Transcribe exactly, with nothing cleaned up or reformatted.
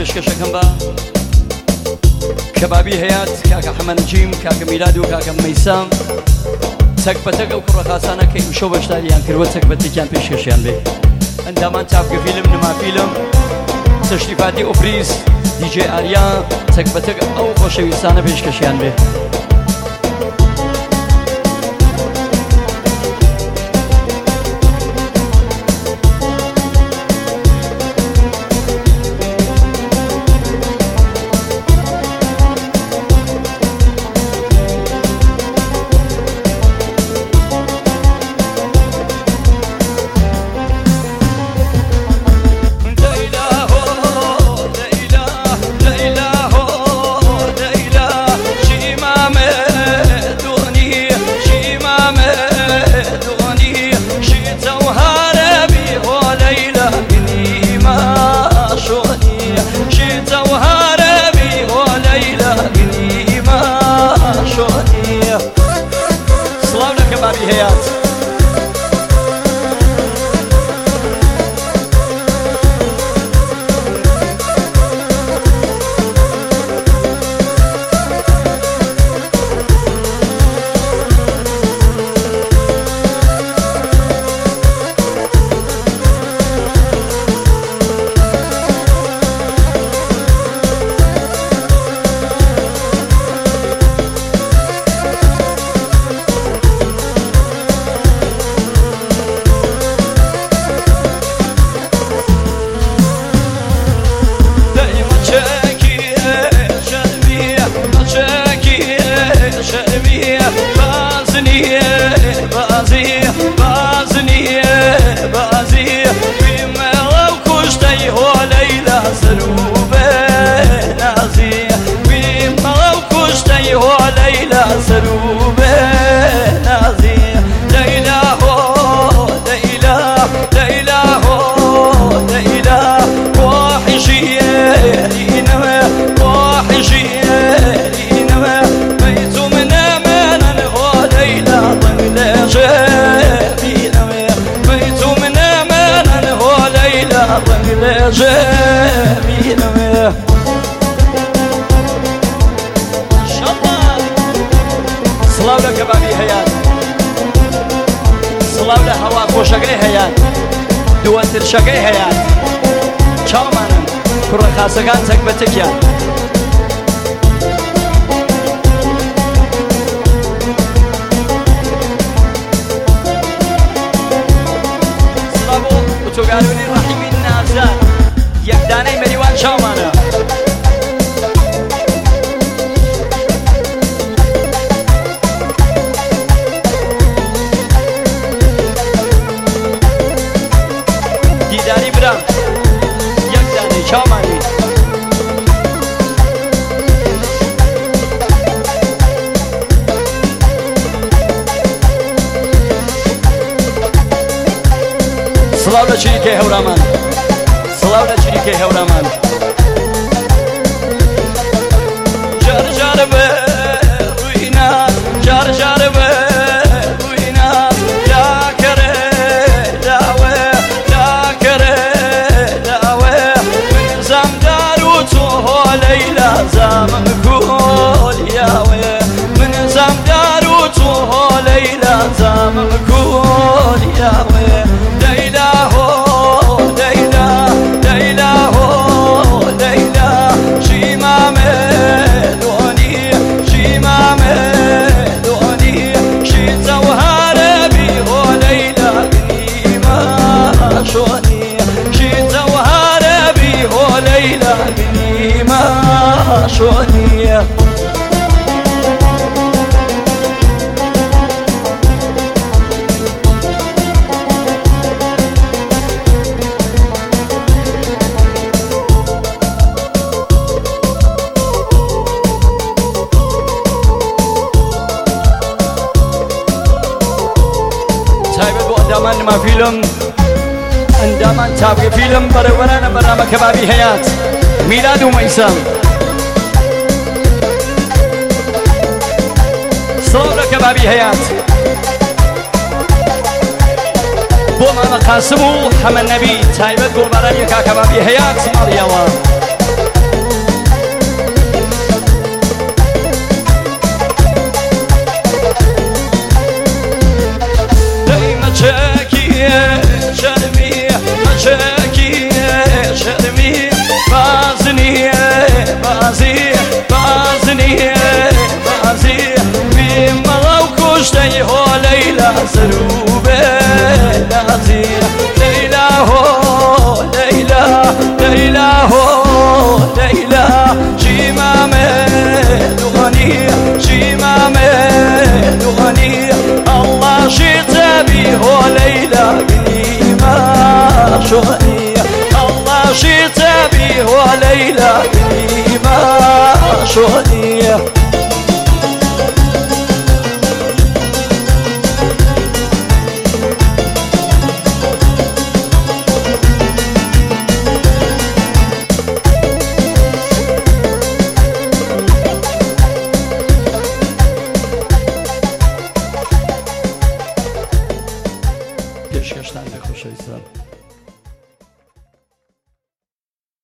پێشکەشەکەم بە کەبابی هەیات کاکە حەمەنجیم کاکە میلاد و کاکە مەیسام چەک بەتەک ئەو کوڕە خاسانە کە ئیمشەو بەشداریان کردوە چەک بەتێکیان پێشکەشیان بێ ئەندامان چاپکە فیلم نما فیلم تەشریفاتی ئۆپریز دیجێ ئاریا چەک بەتەک ئەو خۆشەویستانە پێشکەشیان بێ خۆشەکەی هەیە دووەترشەکەی هەیە چاومانن کوڕە خاسەکان چەک بەتێکیان سڵاو بۆ ئۆتۆگارۆنی ڕەحیمی نازان یەکدانەی مەریوان چاومانە چاومانی سڵاو لە چریکەی هەورامان سڵاو لە چریکەی هەورامان جار جار بە ڕووینات جار جار بە ڕووینات داکەرێ داوێ داکەرێ زامن كل ياوي من زام داروتو ليلى زامن كل ياوي ليلى هو ليلى ليلى هو ليلى شي ما ملوني شي ما ملوني شي زوهر بي هو ليلى قديمة شوني شي زوهر بي هو ليلى قديمة شوني تایبەت بۆ ئەندامان نما فیلم ئەندامان چاپکە فیلم بەڕێوەرانە بەرنامە کەبابی هەیات میلاد و مەیسام سڵاو لە کەبابی هەیات بۆ مامە قاسم و حەمەد نەبی تایبەت گۆڵبارانی کاکەبابی هەیات ماڵیەوە شوني الله شي تبي وليلى بي ما شوني